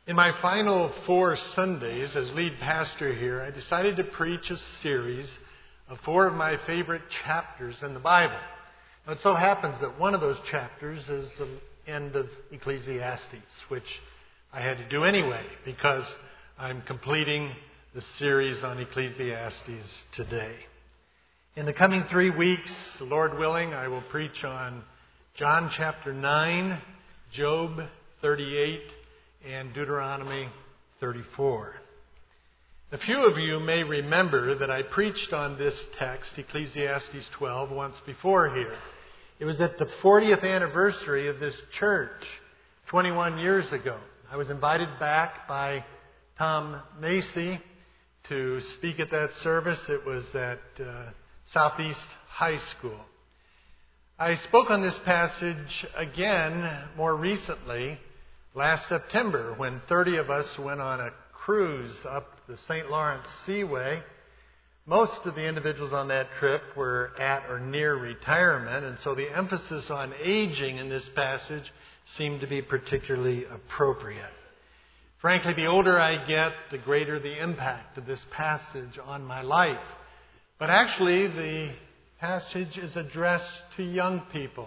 In my final 4 Sundays as lead pastor here, I decided to preach a series of 4 of my favorite chapters in the Bible. Now, it so happens that one of those chapters is the end of Ecclesiastes, which I had to do anyway because I'm completing the series on Ecclesiastes today. In the coming 3 weeks, Lord willing, I will preach on John chapter 9, Job 38, and Deuteronomy 34. A few of you may remember that I preached on this text, Ecclesiastes 12, once before here. It was at the 40th anniversary of this church, 21 years ago. I was invited back by Tom Macy to speak at that service. It was at Southeast High School. I spoke on this passage again more recently last September when 30 of us went on a cruise up the St. Lawrence Seaway. Most of the individuals on that trip were at or near retirement, and so the emphasis on aging in this passage seemed to be particularly appropriate. Frankly, the older I get, the greater the impact of this passage on my life. But actually, the passage is addressed to young people.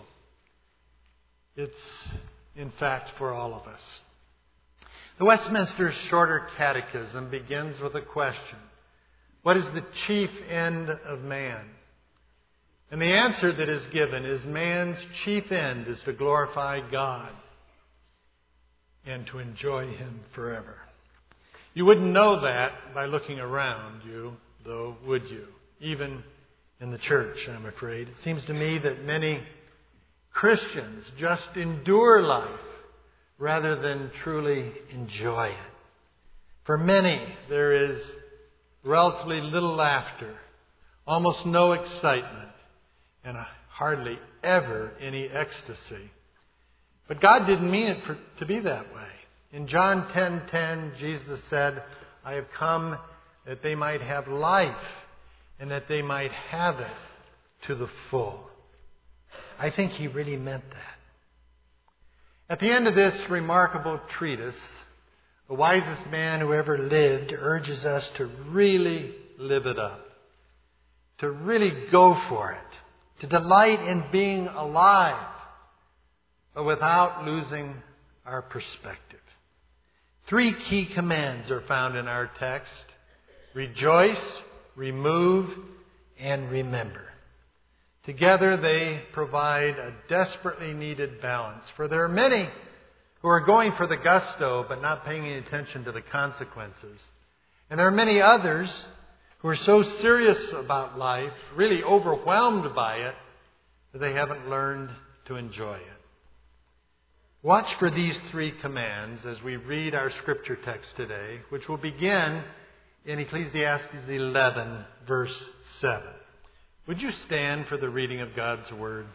It's, in fact, for all of us. The Westminster Shorter Catechism begins with a question. What is the chief end of man? And the answer that is given is man's chief end is to glorify God and to enjoy Him forever. You wouldn't know that by looking around you, though, would you? Even in the church, I'm afraid. It seems to me that many Christians just endure life rather than truly enjoy it. For many, there is relatively little laughter, almost no excitement, and hardly ever any ecstasy. But God didn't mean it to be that way. In John 10:10, Jesus said, I have come that they might have life and that they might have it to the full. I think He really meant that. At the end of this remarkable treatise, the wisest man who ever lived urges us to really live it up, to really go for it, to delight in being alive, but without losing our perspective. 3 key commands are found in our text: rejoice, remove, and remember. Together they provide a desperately needed balance, for there are many who are going for the gusto but not paying any attention to the consequences. And there are many others who are so serious about life, really overwhelmed by it, that they haven't learned to enjoy it. Watch for these 3 commands as we read our scripture text today, which will begin in Ecclesiastes 11, verse 7. Would you stand for the reading of God's Word?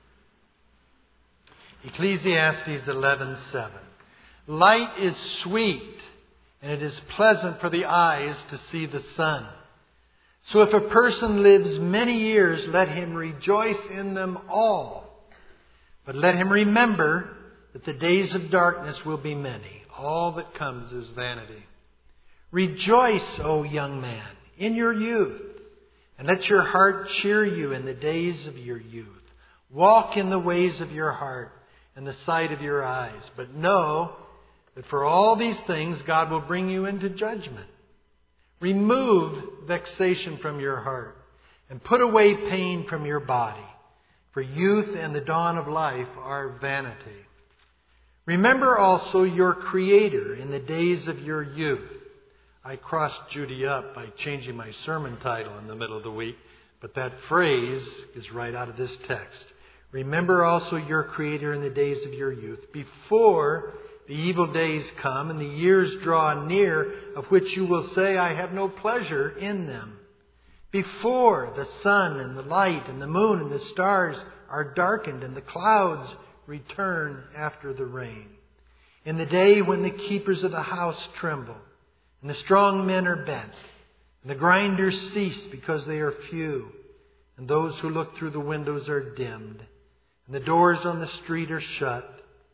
Ecclesiastes 11:7. Light is sweet, and it is pleasant for the eyes to see the sun. So if a person lives many years, let him rejoice in them all. But let him remember that the days of darkness will be many. All that comes is vanity. Rejoice, O young man, in your youth, and let your heart cheer you in the days of your youth. Walk in the ways of your heart and the sight of your eyes. But know that for all these things God will bring you into judgment. Remove vexation from your heart and put away pain from your body. For youth and the dawn of life are vanity. Remember also your Creator in the days of your youth. I crossed Judy up by changing my sermon title in the middle of the week, but that phrase is right out of this text. Remember also your Creator in the days of your youth, before the evil days come and the years draw near, of which you will say, I have no pleasure in them. Before the sun and the light and the moon and the stars are darkened and the clouds return after the rain. In the day when the keepers of the house tremble, and the strong men are bent, and the grinders cease because they are few, and those who look through the windows are dimmed, and the doors on the street are shut,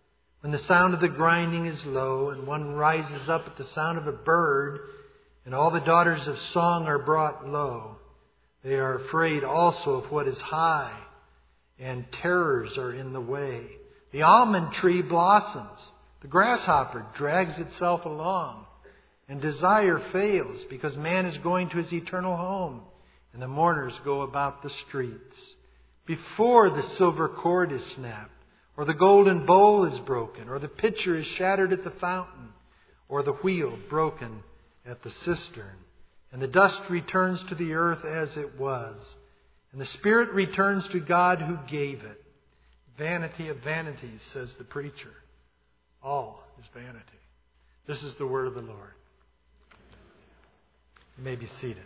when the sound of the grinding is low, and one rises up at the sound of a bird, and all the daughters of song are brought low. They are afraid also of what is high, and terrors are in the way. The almond tree blossoms. The grasshopper drags itself along, and desire fails, because man is going to his eternal home, and the mourners go about the streets. Before the silver cord is snapped, or the golden bowl is broken, or the pitcher is shattered at the fountain, or the wheel broken at the cistern. And the dust returns to the earth as it was, and the spirit returns to God who gave it. Vanity of vanities, says the preacher. All is vanity. This is the word of the Lord. You may be seated.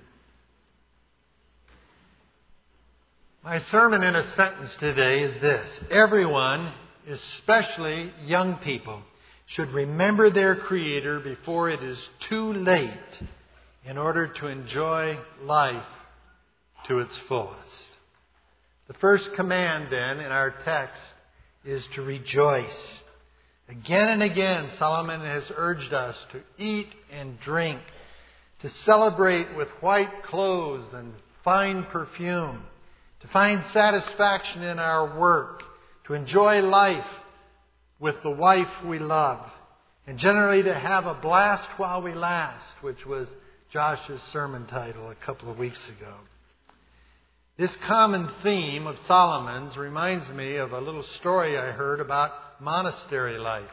My sermon in a sentence today is this: everyone, especially young people, should remember their Creator before it is too late in order to enjoy life to its fullest. The first command, then, in our text is to rejoice. Again and again, Solomon has urged us to eat and drink, to celebrate with white clothes and fine perfume, to find satisfaction in our work, to enjoy life with the wife we love, and generally to have a blast while we last, which was Josh's sermon title a couple of weeks ago. This common theme of Solomon's reminds me of a little story I heard about monastery life.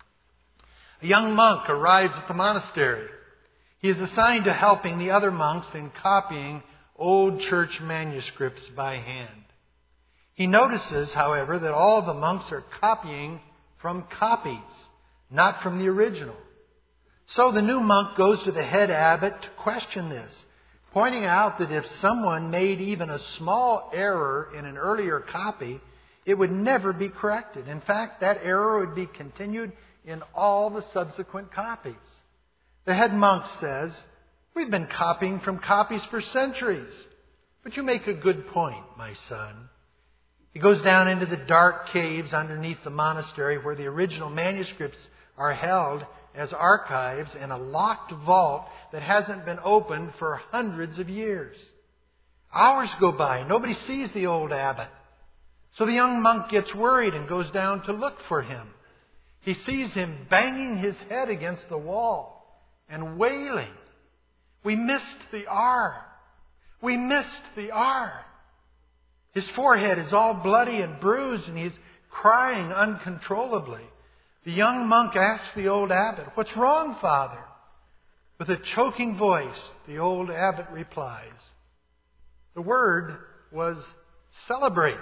A young monk arrives at the monastery. He is assigned to helping the other monks in copying old church manuscripts by hand. He notices, however, that all the monks are copying from copies, not from the original. So the new monk goes to the head abbot to question this, pointing out that if someone made even a small error in an earlier copy, it would never be corrected. In fact, that error would be continued in all the subsequent copies. The head monk says, "We've been copying from copies for centuries. But you make a good point, my son." He goes down into the dark caves underneath the monastery where the original manuscripts are held as archives in a locked vault that hasn't been opened for hundreds of years. Hours go by. Nobody sees the old abbot. So the young monk gets worried and goes down to look for him. He sees him banging his head against the wall and wailing, "We missed the R. We missed the R." His forehead is all bloody and bruised, and he's crying uncontrollably. The young monk asks the old abbot, "What's wrong, Father?" With a choking voice, the old abbot replies. The word was celebrate.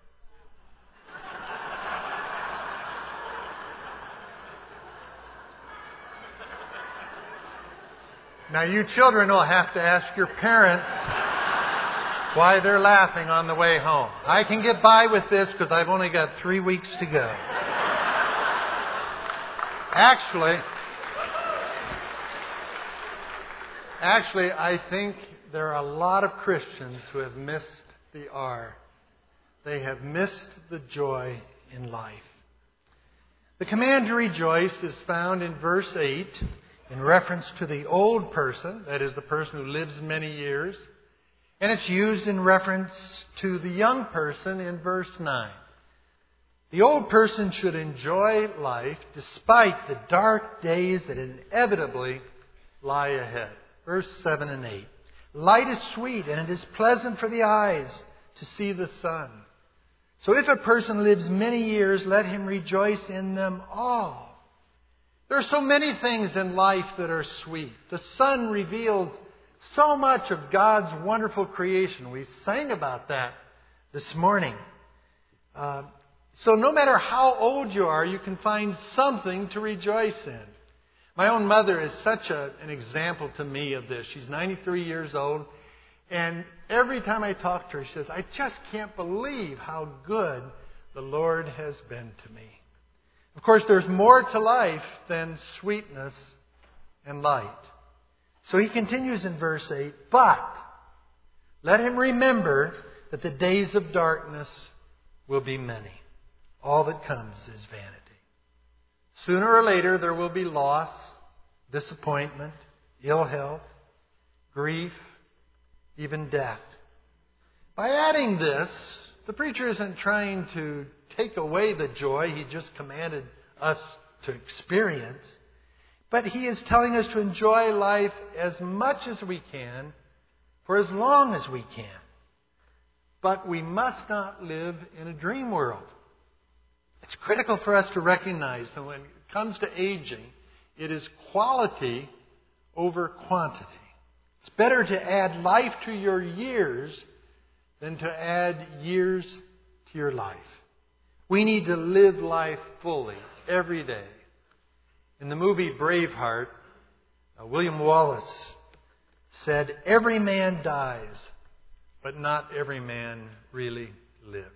Now you children will have to ask your parents why they're laughing on the way home. I can get by with this because I've only got 3 weeks to go. Actually, I think there are a lot of Christians who have missed the R. They have missed the joy in life. The command to rejoice is found in verse 8 in reference to the old person, that is, the person who lives many years. And it's used in reference to the young person in verse 9. The old person should enjoy life despite the dark days that inevitably lie ahead. Verse 7 and 8. Light is sweet, and it is pleasant for the eyes to see the sun. So if a person lives many years, let him rejoice in them all. There are so many things in life that are sweet. The sun reveals so much of God's wonderful creation. We sang about that this morning. So no matter how old you are, you can find something to rejoice in. My own mother is such an example to me of this. She's 93 years old. And every time I talk to her, she says, "I just can't believe how good the Lord has been to me." Of course, there's more to life than sweetness and light. So he continues in verse 8, "But let him remember that the days of darkness will be many. All that comes is vanity." Sooner or later there will be loss, disappointment, ill health, grief, even death. By adding this, the preacher isn't trying to take away the joy he just commanded us to experience, but he is telling us to enjoy life as much as we can for as long as we can. But we must not live in a dream world. It's critical for us to recognize that when it comes to aging, it is quality over quantity. It's better to add life to your years than to add years to your life. We need to live life fully every day. In the movie Braveheart, William Wallace said, "Every man dies, but not every man really lives."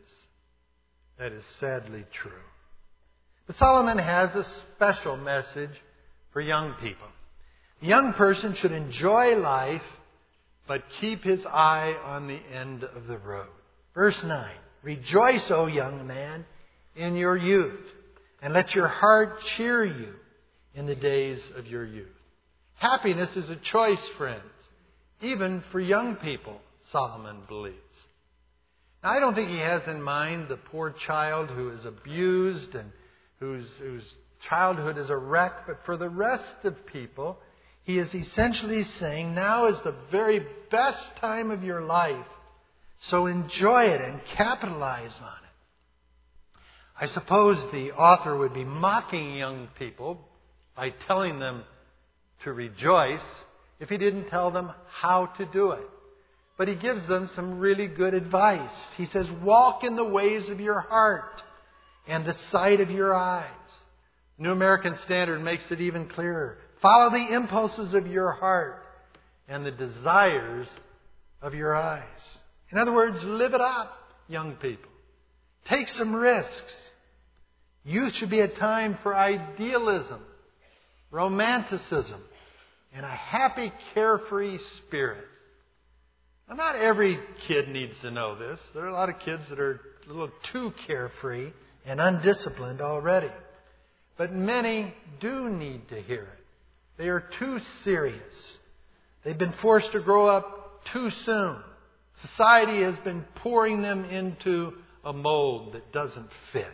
That is sadly true. But Solomon has a special message for young people. The young person should enjoy life, but keep his eye on the end of the road. Verse 9, "Rejoice, O young man, in your youth, and let your heart cheer you in the days of your youth." Happiness is a choice, friends, even for young people, Solomon believes. Now, I don't think he has in mind the poor child who is abused and whose childhood is a wreck, but for the rest of people, he is essentially saying now is the very best time of your life, so enjoy it and capitalize on it. I suppose the author would be mocking young people by telling them to rejoice if he didn't tell them how to do it. But he gives them some really good advice. He says, walk in the ways of your heart and the sight of your eyes. New American Standard makes it even clearer. Follow the impulses of your heart and the desires of your eyes. In other words, live it up, young people. Take some risks. Youth should be a time for idealism, romanticism, and a happy, carefree spirit. Now, not every kid needs to know this. There are a lot of kids that are a little too carefree and undisciplined already. But many do need to hear it. They are too serious. They've been forced to grow up too soon. Society has been pouring them into a mold that doesn't fit.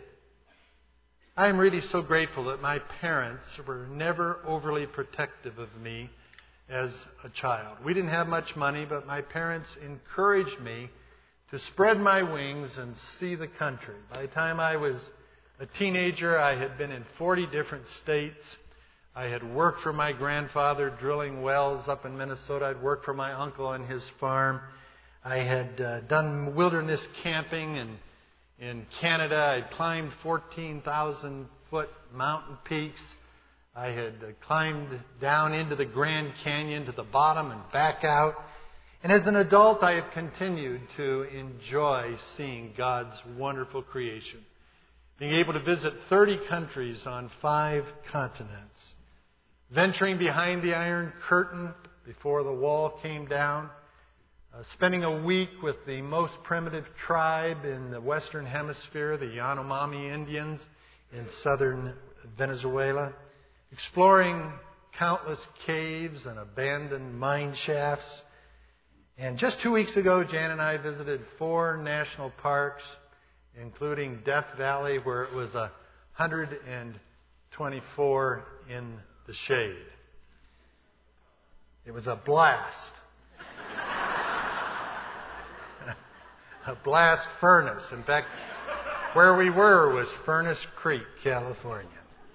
I am really so grateful that my parents were never overly protective of me as a child. We didn't have much money, but my parents encouraged me to spread my wings and see the country. By the time I was a teenager, I had been in 40 different states. I had worked for my grandfather drilling wells up in Minnesota. I'd worked for my uncle on his farm. I had done wilderness camping in Canada. I'd climbed 14,000-foot mountain peaks. I had climbed down into the Grand Canyon to the bottom and back out. And as an adult, I have continued to enjoy seeing God's wonderful creation. Being able to visit 30 countries on 5 continents. Venturing behind the Iron Curtain before the wall came down. Spending a week with the most primitive tribe in the Western Hemisphere, the Yanomami Indians in southern Venezuela. Exploring countless caves and abandoned mine shafts. And just 2 weeks ago, Jan and I visited 4 national parks, including Death Valley, where it was 124 in the shade. It was a blast. A blast furnace. In fact, where we were was Furnace Creek, California.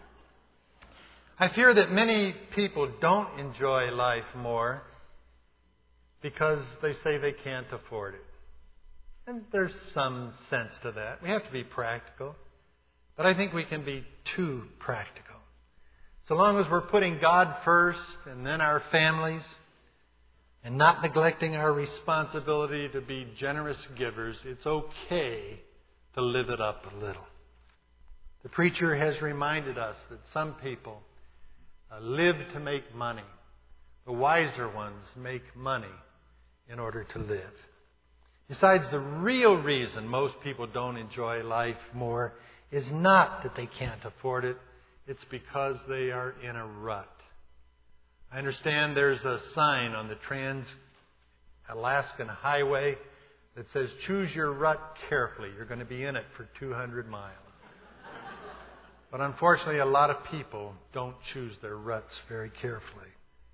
I fear that many people don't enjoy life more because they say they can't afford it. And there's some sense to that. We have to be practical. But I think we can be too practical. So long as we're putting God first and then our families and not neglecting our responsibility to be generous givers, it's okay to live it up a little. The preacher has reminded us that some people live to make money. The wiser ones make money in order to live. Besides, the real reason most people don't enjoy life more is not that they can't afford it. it's because they are in a rut. I understand there's a sign on the Trans-Alaskan Highway that says, choose your rut carefully. You're going to be in it for 200 miles. But unfortunately, a lot of people don't choose their ruts very carefully.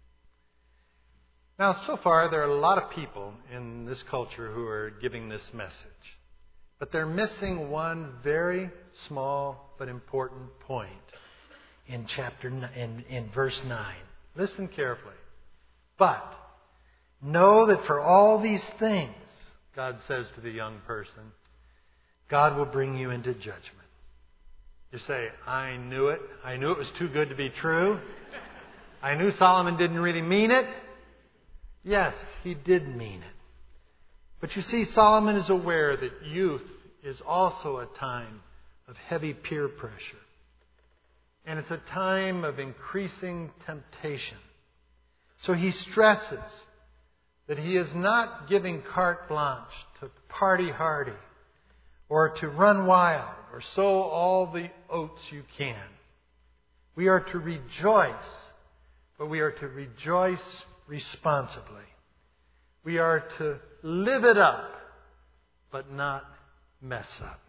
Now, so far, there are a lot of people in this culture who are giving this message. But they're missing one very small but important point in verse 9. Listen carefully. But know that for all these things, God says to the young person, God will bring you into judgment. You say, I knew it. I knew it was too good to be true. I knew Solomon didn't really mean it. Yes, he did mean it. But you see, Solomon is aware that youth is also a time of heavy peer pressure. And it's a time of increasing temptation. So he stresses that he is not giving carte blanche to party hardy or to run wild or sow all the oats you can. We are to rejoice, but we are to rejoice responsibly. We are to live it up, but not mess up.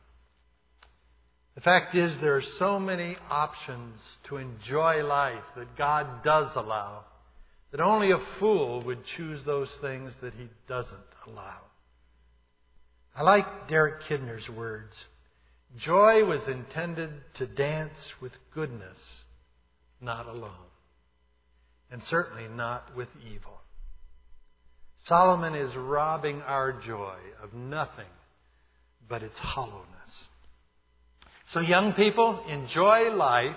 The fact is, there are so many options to enjoy life that God does allow, that only a fool would choose those things that he doesn't allow. I like Derek Kidner's words. Joy was intended to dance with goodness, not alone. And certainly not with evil. Solomon is robbing our joy of nothing but its hollowness. So young people, enjoy life,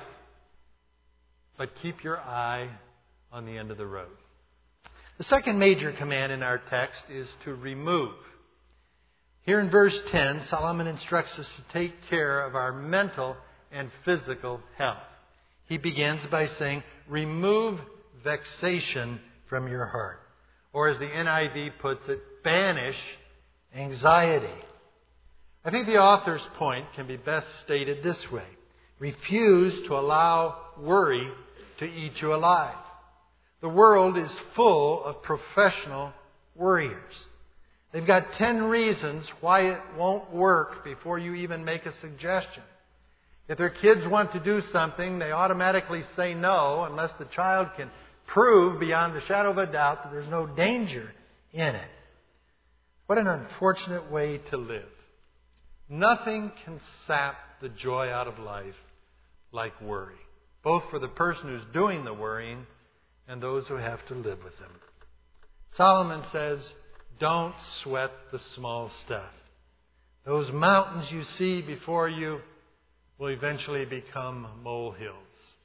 but keep your eye on the end of the road. The second major command in our text is to remove. Here in verse 10, Solomon instructs us to take care of our mental and physical health. He begins by saying, remove vexation from your heart. Or as the NIV puts it, banish anxiety. I think the author's point can be best stated this way. Refuse to allow worry to eat you alive. The world is full of professional worriers. They've got 10 reasons why it won't work before you even make a suggestion. If their kids want to do something, they automatically say no unless the child can prove beyond the shadow of a doubt that there's no danger in it. What an unfortunate way to live. Nothing can sap the joy out of life like worry, both for the person who's doing the worrying and those who have to live with them. Solomon says, don't sweat the small stuff. Those mountains you see before you will eventually become molehills.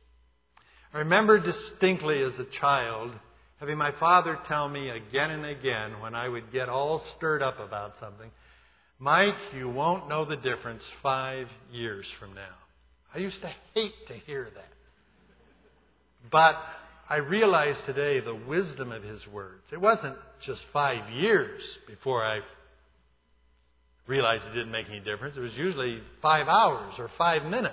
I remember distinctly as a child having my father tell me again and again when I would get all stirred up about something, Mike, you won't know the difference 5 years from now. I used to hate to hear that. But I realize today the wisdom of his words. It wasn't just 5 years before I realized it didn't make any difference. It was usually 5 hours or 5 minutes.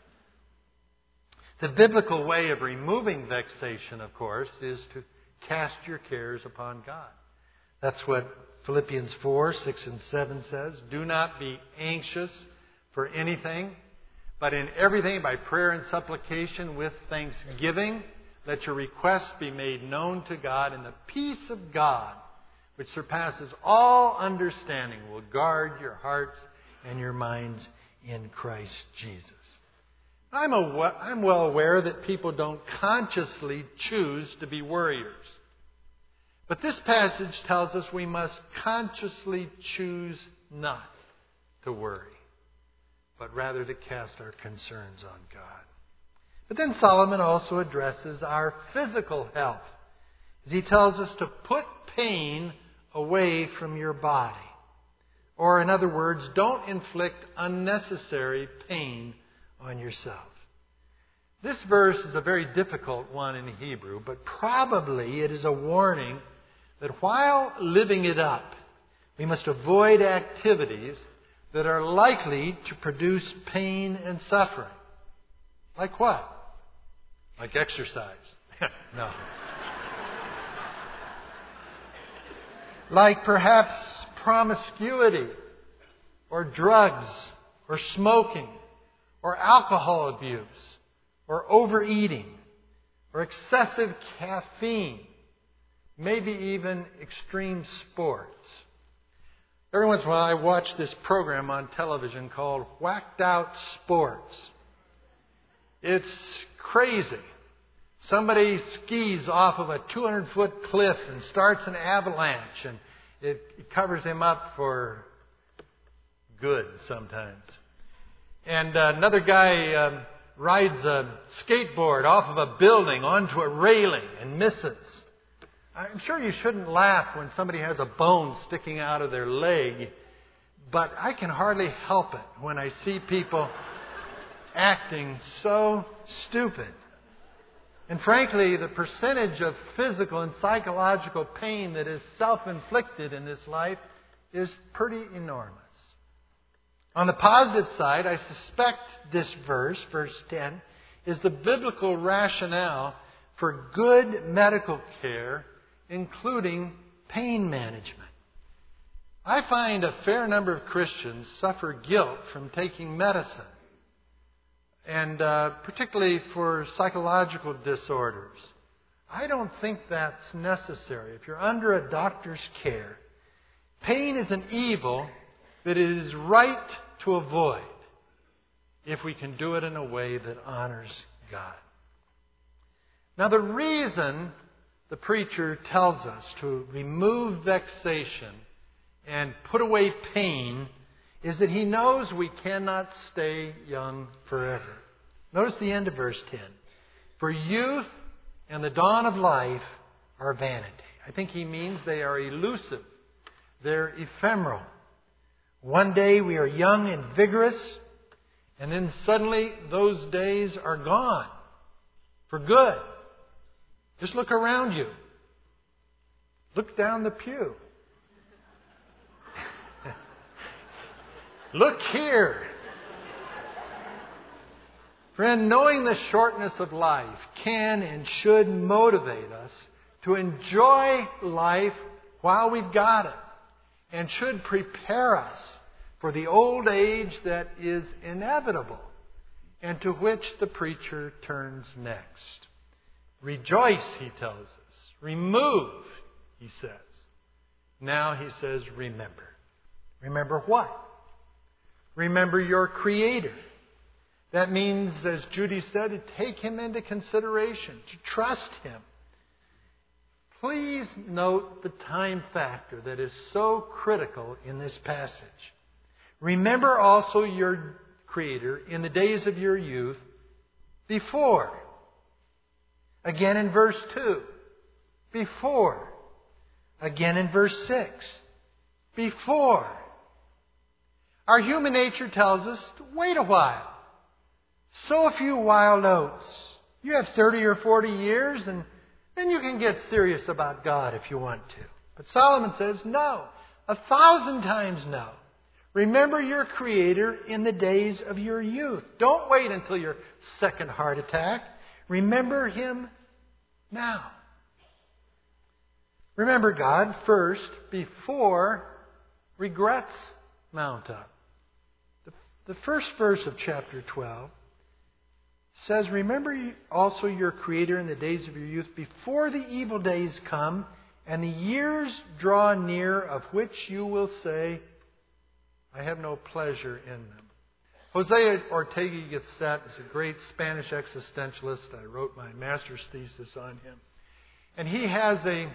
The biblical way of removing vexation, of course, is to cast your cares upon God. That's what Philippians 4, 6 and 7 says. Do not be anxious for anything, but in everything by prayer and supplication with thanksgiving, let your requests be made known to God, and the peace of God, which surpasses all understanding, will guard your hearts and your minds in Christ Jesus. I'm well aware that people don't consciously choose to be worriers. But this passage tells us we must consciously choose not to worry, but rather to cast our concerns on God. But then Solomon also addresses our physical health, as he tells us to put pain away from your body. Or in other words, don't inflict unnecessary pain on yourself. This verse is a very difficult one in Hebrew, but probably it is a warning that while living it up, we must avoid activities that are likely to produce pain and suffering. Like what? Like exercise. No. Like perhaps promiscuity, or drugs, or smoking, or alcohol abuse, or overeating, or excessive caffeine, maybe even extreme sports. Every once in a while I watch this program on television called Whacked Out Sports. It's crazy. Somebody skis off of a 200-foot cliff and starts an avalanche, and it covers him up for good sometimes. And another guy rides a skateboard off of a building onto a railing and misses. I'm sure you shouldn't laugh when somebody has a bone sticking out of their leg, but I can hardly help it when I see people acting so stupid. And frankly, the percentage of physical and psychological pain that is self-inflicted in this life is pretty enormous. On the positive side, I suspect this verse 10, is the biblical rationale for good medical care, including pain management. I find a fair number of Christians suffer guilt from taking medicine, and particularly for psychological disorders. I don't think that's necessary. If you're under a doctor's care, pain is an evil that it is right to avoid if we can do it in a way that honors God. Now, the reason the preacher tells us to remove vexation and put away pain is that he knows we cannot stay young forever. Notice the end of verse 10. For youth and the dawn of life are vanity. I think he means they are elusive. They're ephemeral. One day we are young and vigorous, and then suddenly those days are gone for good. Just look around you. Look down the pew. Look here. Friend, knowing the shortness of life can and should motivate us to enjoy life while we've got it, and should prepare us for the old age that is inevitable and to which the preacher turns next. Rejoice, he tells us. Remove, he says. Now he says, remember. Remember what? Remember your Creator. That means, as Judy said, to take Him into consideration, to trust Him. Please note the time factor that is so critical in this passage. Remember also your Creator in the days of your youth before. Again in verse 2. Before. Again in verse 6. Before. Our human nature tells us to wait a while. Sow a few wild oats. You have 30 or 40 years, and then you can get serious about God if you want to. But Solomon says, no. 1,000 times no. Remember your Creator in the days of your youth. Don't wait until your second heart attack. Remember Him now. Remember God first before regrets mount up. The first verse of chapter 12 says, remember also your Creator in the days of your youth before the evil days come and the years draw near of which you will say, I have no pleasure in them. Jose Ortega y Gasset is a great Spanish existentialist. I wrote my master's thesis on him. And he has a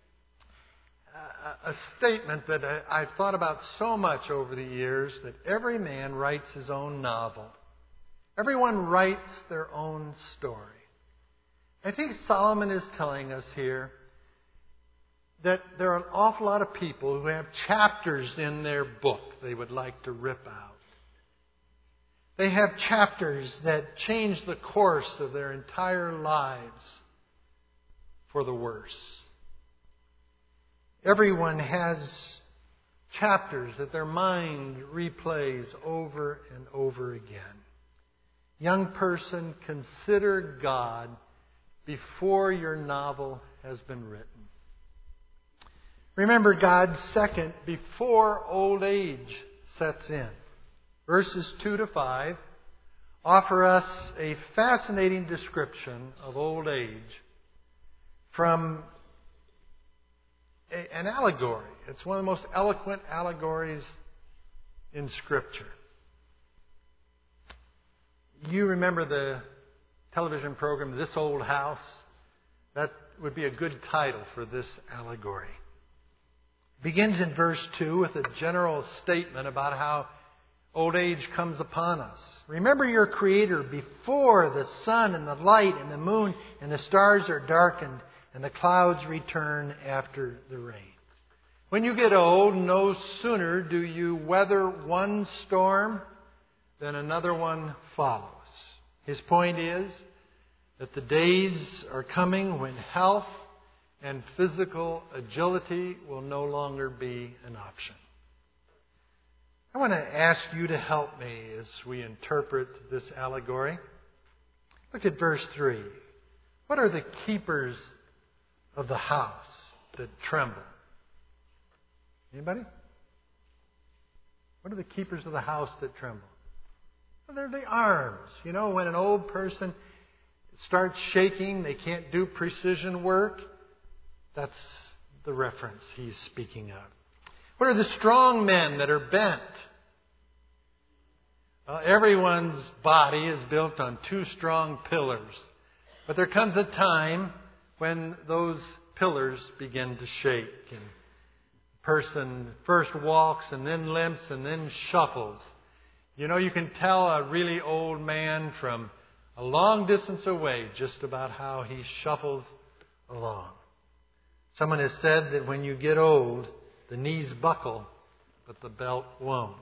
statement that I've thought about so much over the years, that every man writes his own novel. Everyone writes their own story. I think Solomon is telling us here that there are an awful lot of people who have chapters in their book they would like to rip out. They have chapters that change the course of their entire lives for the worse. Everyone has chapters that their mind replays over and over again. Young person, consider God before your novel has been written. Remember God's second before old age sets in. Verses 2 to 5 offer us a fascinating description of old age from an allegory. It's one of the most eloquent allegories in Scripture. You remember the television program, This Old House? That would be a good title for this allegory. It begins in verse 2 with a general statement about how old age comes upon us. Remember your Creator before the sun and the light and the moon and the stars are darkened and the clouds return after the rain. When you get old, no sooner do you weather one storm than another one follows. His point is that the days are coming when health and physical agility will no longer be an option. I want to ask you to help me as we interpret this allegory. Look at verse 3. What are the keepers of the house that tremble? Anybody? What are the keepers of the house that tremble? Well, they're the arms. You know, when an old person starts shaking, they can't do precision work. That's the reference he's speaking of. What are the strong men that are bent? Well, everyone's body is built on two strong pillars. But there comes a time when those pillars begin to shake. And the person first walks and then limps and then shuffles. You know, you can tell a really old man from a long distance away just about how he shuffles along. Someone has said that when you get old, the knees buckle, but the belt won't.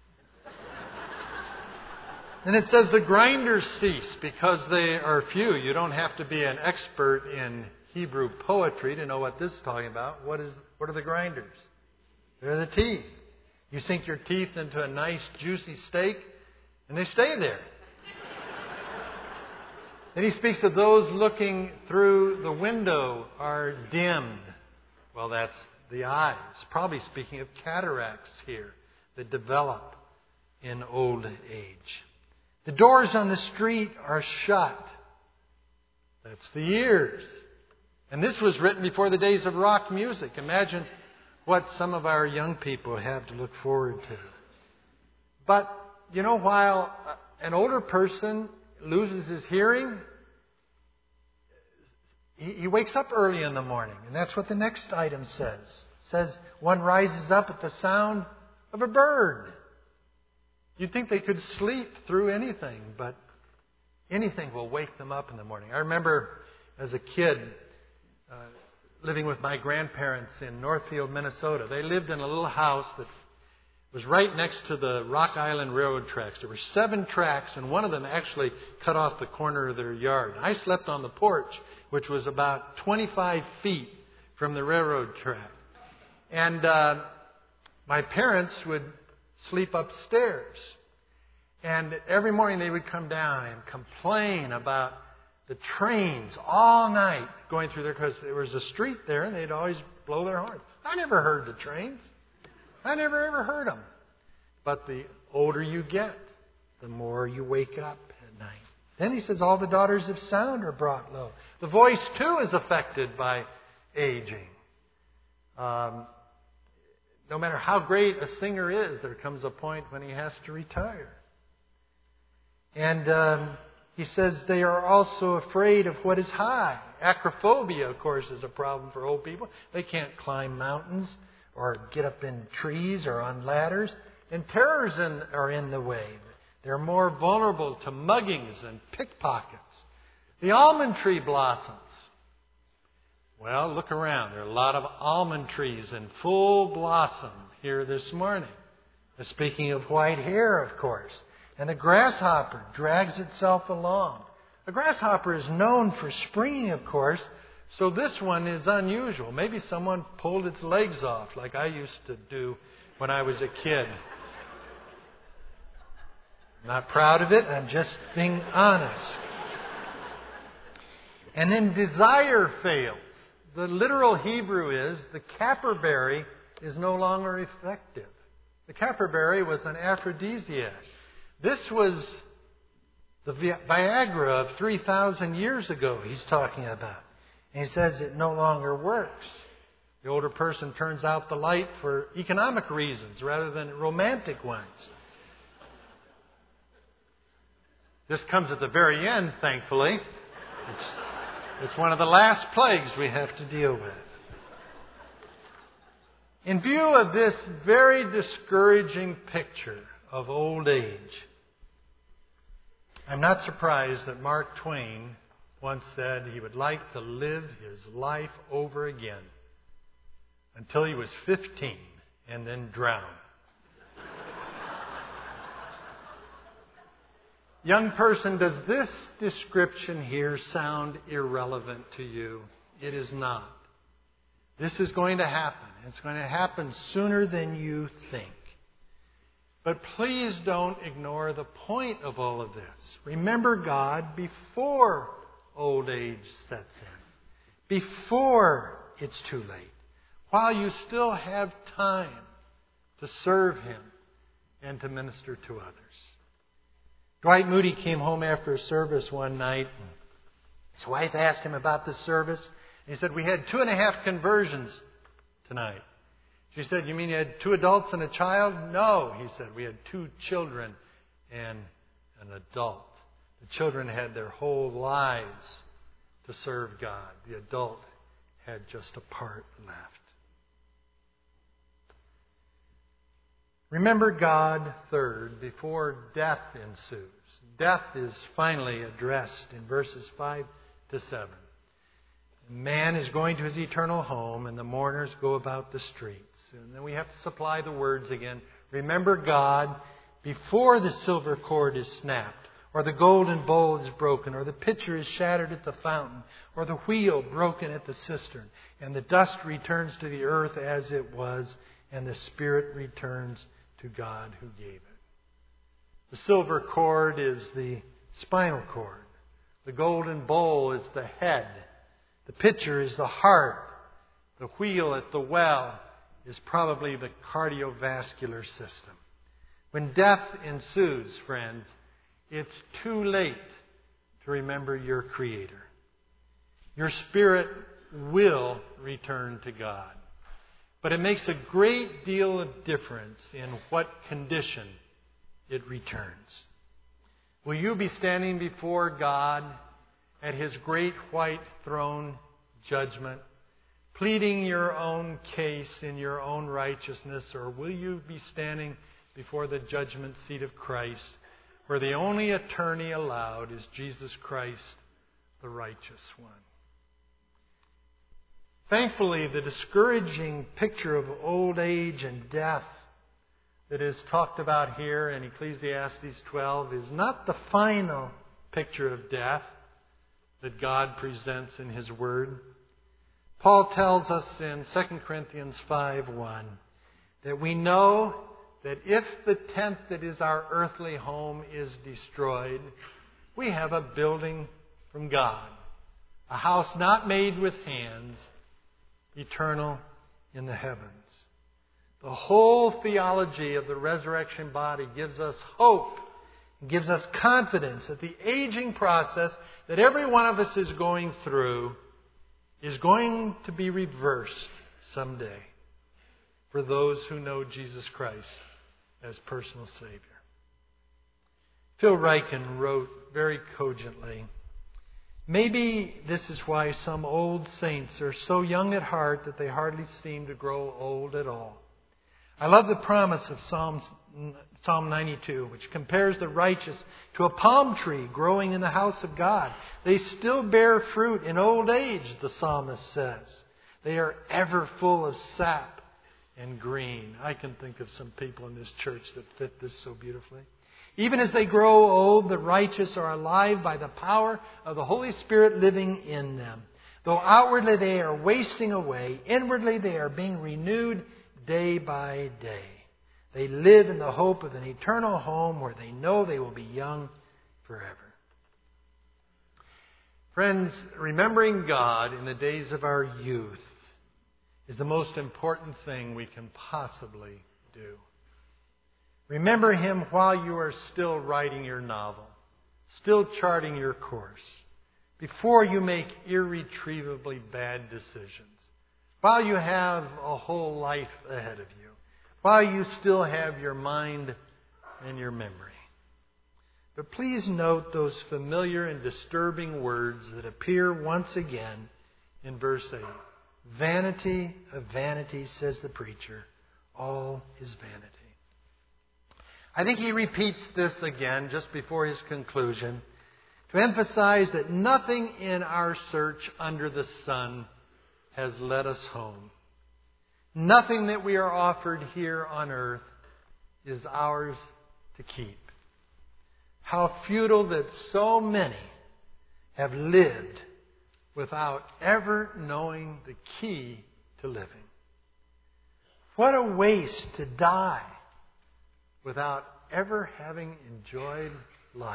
And it says the grinders cease because they are few. You don't have to be an expert in Hebrew poetry to know what this is talking about. What are the grinders? They're the teeth. You sink your teeth into a nice juicy steak, and they stay there. Then he speaks of those looking through the window are dimmed. Well, that's the eyes. Probably speaking of cataracts here that develop in old age. The doors on the street are shut. That's the ears. And this was written before the days of rock music. Imagine what some of our young people have to look forward to. But, you know, while an older person loses his hearing, he wakes up early in the morning. And that's what the next item says. It says one rises up at the sound of a bird. You'd think they could sleep through anything, but anything will wake them up in the morning. I remember as a kid living with my grandparents in Northfield, Minnesota. They lived in a little house that was right next to the Rock Island Railroad tracks. There were 7 tracks, and one of them actually cut off the corner of their yard. I slept on the porch, which was about 25 feet from the railroad track. And my parents would sleep upstairs. And every morning they would come down and complain about the trains all night going through there because there was a street there and they'd always blow their horns. I never heard the trains. I never ever heard them. But the older you get, the more you wake up at night. Then he says all the daughters of sound are brought low. The voice too is affected by aging. No matter how great a singer is, there comes a point when he has to retire. And he says they are also afraid of what is high. Acrophobia, of course, is a problem for old people. They can't climb mountains or get up in trees or on ladders. And terrors are in the way. They're more vulnerable to muggings and pickpockets. The almond tree blossoms. Well, look around. There are a lot of almond trees in full blossom here this morning. Speaking of white hair, of course. And the grasshopper drags itself along. A grasshopper is known for springing, of course, so this one is unusual. Maybe someone pulled its legs off like I used to do when I was a kid. I'm not proud of it. I'm just being honest. And then desire fails. The literal Hebrew is the caperberry is no longer effective. The caperberry was an aphrodisiac. This was the Viagra of 3,000 years ago he's talking about. And he says it no longer works. The older person turns out the light for economic reasons rather than romantic ones. This comes at the very end, thankfully. It's one of the last plagues we have to deal with. In view of this very discouraging picture of old age, I'm not surprised that Mark Twain once said he would like to live his life over again until he was 15 and then drown. Young person, does this description here sound irrelevant to you? It is not. This is going to happen. It's going to happen sooner than you think. But please don't ignore the point of all of this. Remember God before old age sets in, before it's too late, while you still have time to serve Him and to minister to others. Dwight Moody came home after a service one night. His wife asked him about the service. He said, "We had 2.5 conversions tonight." She said, "You mean you had 2 adults and a child?" "No," he said, "we had 2 children and an adult." The children had their whole lives to serve God. The adult had just a part left. Remember God, third, before death ensues. Death is finally addressed in verses 5 to 7. Man is going to his eternal home, and the mourners go about the streets. And then we have to supply the words again. Remember God before the silver cord is snapped, or the golden bowl is broken, or the pitcher is shattered at the fountain, or the wheel broken at the cistern, and the dust returns to the earth as it was, and the spirit returns to God who gave it. The silver cord is the spinal cord. The golden bowl is the head. The pitcher is the heart. The wheel at the well is probably the cardiovascular system. When death ensues, friends, it's too late to remember your Creator. Your spirit will return to God. But it makes a great deal of difference in what condition it returns. Will you be standing before God at His great white throne judgment, pleading your own case in your own righteousness, or will you be standing before the judgment seat of Christ, where the only attorney allowed is Jesus Christ, the righteous one? Thankfully, the discouraging picture of old age and death that is talked about here in Ecclesiastes 12 is not the final picture of death that God presents in His Word. Paul tells us in 2 Corinthians 5:1 that we know that if the tent that is our earthly home is destroyed, we have a building from God, a house not made with hands, eternal in the heavens. The whole theology of the resurrection body gives us hope, gives us confidence that the aging process that every one of us is going through is going to be reversed someday for those who know Jesus Christ as personal Savior. Phil Ryken wrote very cogently, "Maybe this is why some old saints are so young at heart that they hardly seem to grow old at all. I love the promise of Psalm 92, which compares the righteous to a palm tree growing in the house of God. They still bear fruit in old age, the psalmist says. They are ever full of sap and green." I can think of some people in this church that fit this so beautifully. "Even as they grow old, the righteous are alive by the power of the Holy Spirit living in them. Though outwardly they are wasting away, inwardly they are being renewed day by day. They live in the hope of an eternal home where they know they will be young forever." Friends, remembering God in the days of our youth is the most important thing we can possibly do. Remember Him while you are still writing your novel, still charting your course, before you make irretrievably bad decisions, while you have a whole life ahead of you, while you still have your mind and your memory. But please note those familiar and disturbing words that appear once again in verse 8. Vanity of vanities, says the preacher, all is vanity. I think he repeats this again just before his conclusion to emphasize that nothing in our search under the sun has led us home. Nothing that we are offered here on earth is ours to keep. How futile that so many have lived without ever knowing the key to living. What a waste to die without ever having enjoyed life.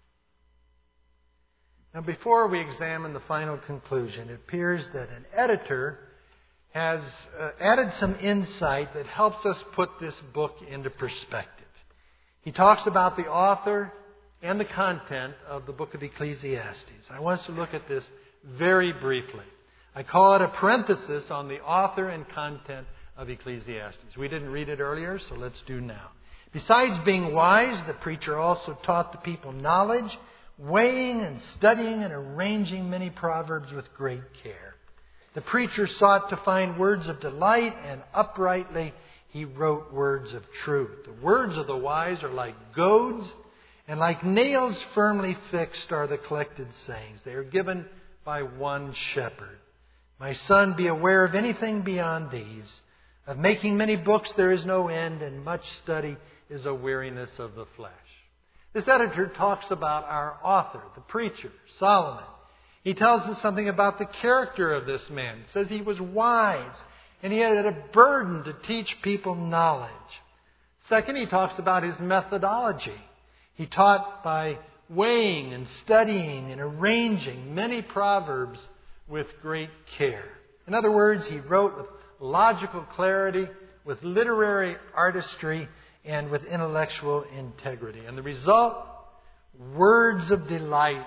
Now, before we examine the final conclusion, it appears that an editor has added some insight that helps us put this book into perspective. He talks about the author and the content of the book of Ecclesiastes. I want us to look at this very briefly. I call it a parenthesis on the author and content of Ecclesiastes. We didn't read it earlier, so let's do now. Besides being wise, the preacher also taught the people knowledge, weighing and studying and arranging many proverbs with great care. The preacher sought to find words of delight, and uprightly he wrote words of truth. The words of the wise are like goads, and like nails firmly fixed are the collected sayings. They are given by one shepherd. My son, be aware of anything beyond these. Of making many books there is no end, and much study is a weariness of the flesh. This editor talks about our author, the preacher, Solomon. He tells us something about the character of this man. He says he was wise, and he had a burden to teach people knowledge. Second, he talks about his methodology. He taught by weighing and studying and arranging many proverbs with great care. In other words, he wrote with logical clarity, with literary artistry, and with intellectual integrity. And the result, words of delight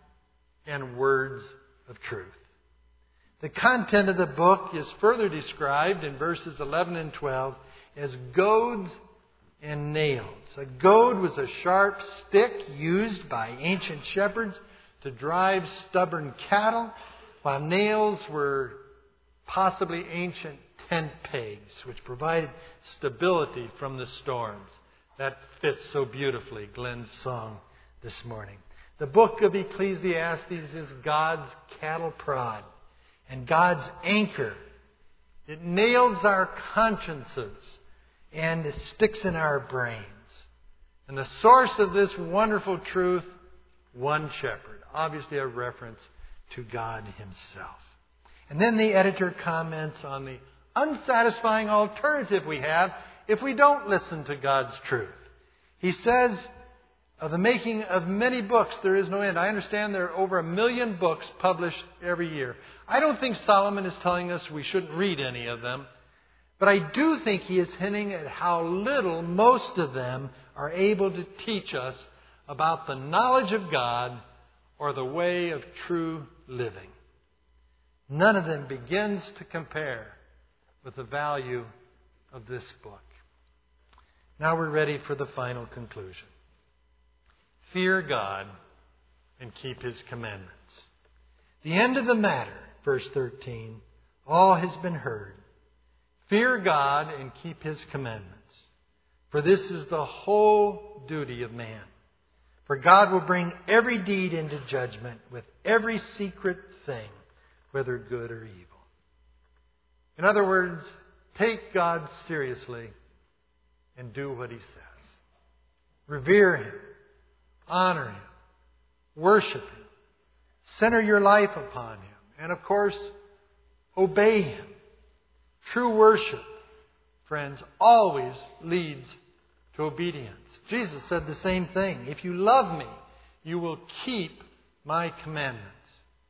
and words of truth. The content of the book is further described in verses 11 and 12 as goads and nails. A goad was a sharp stick used by ancient shepherds to drive stubborn cattle, while nails were possibly ancient tent pegs, which provided stability from the storms. That fits so beautifully Glenn's song this morning. The book of Ecclesiastes is God's cattle prod and God's anchor. It nails our consciences and it sticks in our brains. And the source of this wonderful truth, one shepherd. Obviously a reference to God Himself. And then the editor comments on the unsatisfying alternative we have if we don't listen to God's truth. He says, of the making of many books, there is no end. I understand there are over 1 million books published every year. I don't think Solomon is telling us we shouldn't read any of them. But I do think he is hinting at how little most of them are able to teach us about the knowledge of God or the way of true living. None of them begins to compare with the value of this book. Now we're ready for the final conclusion. Fear God and keep His commandments. The end of the matter, verse 13, all has been heard. Fear God and keep His commandments, for this is the whole duty of man. For God will bring every deed into judgment with every secret thing, whether good or evil. In other words, take God seriously and do what He says. Revere Him, honor Him, worship Him, center your life upon Him, and of course, obey Him. True worship, friends, always leads to obedience. Jesus said the same thing. If you love me, you will keep my commandments.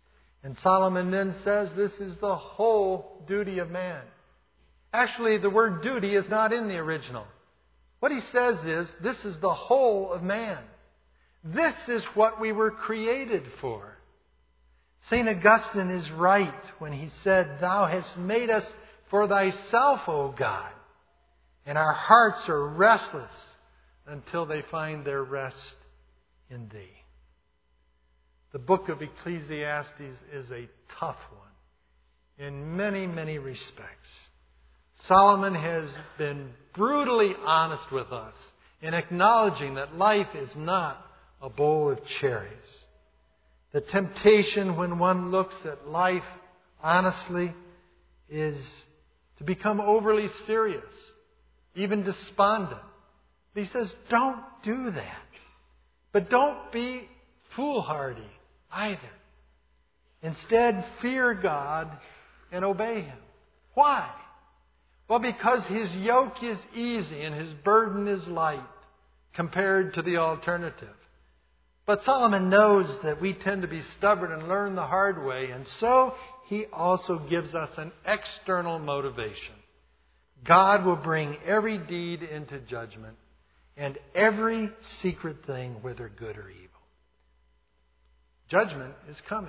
And Solomon then says this is the whole duty of man. Actually, the word duty is not in the original. What he says is, this is the whole of man. This is what we were created for. St. Augustine is right when he said, Thou hast made us for thyself, O God, and our hearts are restless until they find their rest in thee. The book of Ecclesiastes is a tough one in many, many respects. Solomon has been brutally honest with us in acknowledging that life is not a bowl of cherries. The temptation when one looks at life honestly is to become overly serious, even despondent. He says, don't do that. But don't be foolhardy either. Instead, fear God and obey Him. Why? Well, because His yoke is easy and His burden is light compared to the alternative. But Solomon knows that we tend to be stubborn and learn the hard way, and so he also gives us an external motivation. God will bring every deed into judgment and every secret thing, whether good or evil. Judgment is coming.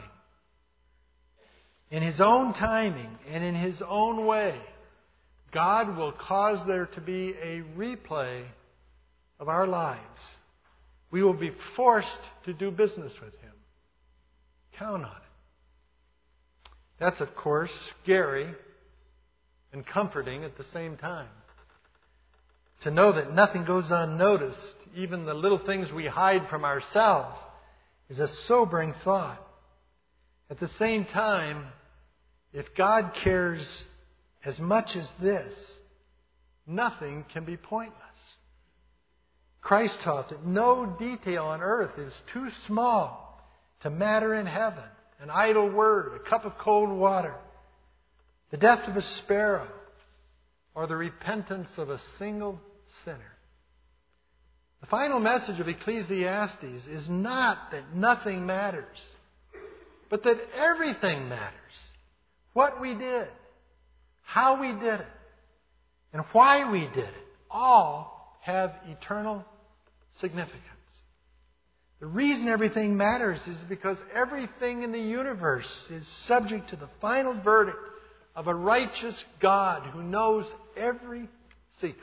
In His own timing and in His own way, God will cause there to be a replay of our lives. We will be forced to do business with Him. Count on it. That's, of course, scary and comforting at the same time. To know that nothing goes unnoticed, even the little things we hide from ourselves, is a sobering thought. At the same time, if God cares as much as this, nothing can be pointless. Christ taught that no detail on earth is too small to matter in heaven. An idle word, a cup of cold water, the death of a sparrow, or the repentance of a single sinner. The final message of Ecclesiastes is not that nothing matters, but that everything matters. What we did, how we did it, and why we did it, all have eternal significance. The reason everything matters is because everything in the universe is subject to the final verdict of a righteous God who knows every secret.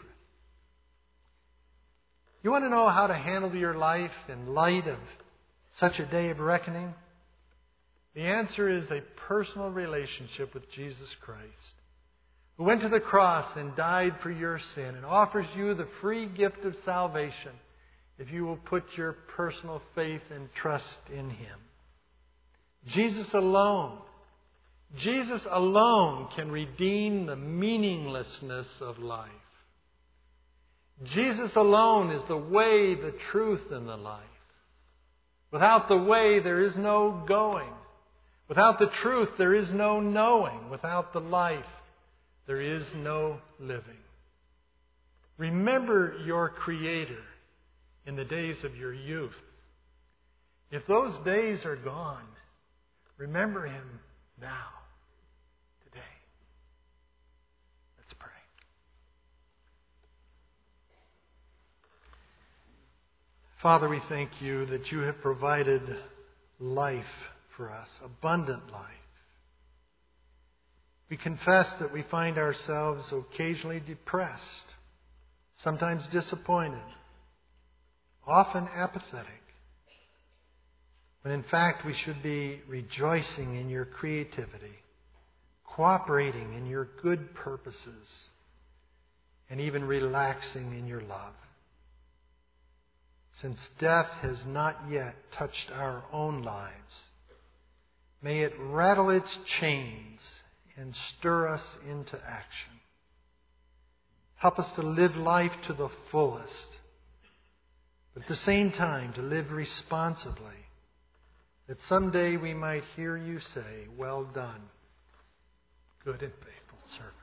You want to know how to handle your life in light of such a day of reckoning? The answer is a personal relationship with Jesus Christ, who went to the cross and died for your sin and offers you the free gift of salvation if you will put your personal faith and trust in Him. Jesus alone can redeem the meaninglessness of life. Jesus alone is the way, the truth, and the life. Without the way, there is no going. Without the truth, there is no knowing. Without the life, there is no living. Remember your Creator in the days of your youth. If those days are gone, remember Him now, today. Let's pray. Father, we thank You that You have provided life for us, abundant life. We confess that we find ourselves occasionally depressed, sometimes disappointed, often apathetic, when in fact we should be rejoicing in Your creativity, cooperating in Your good purposes, and even relaxing in Your love. Since death has not yet touched our own lives, may it rattle its chains and stir us into action. Help us to live life to the fullest, but at the same time to live responsibly, that someday we might hear You say, "Well done, good and faithful servant."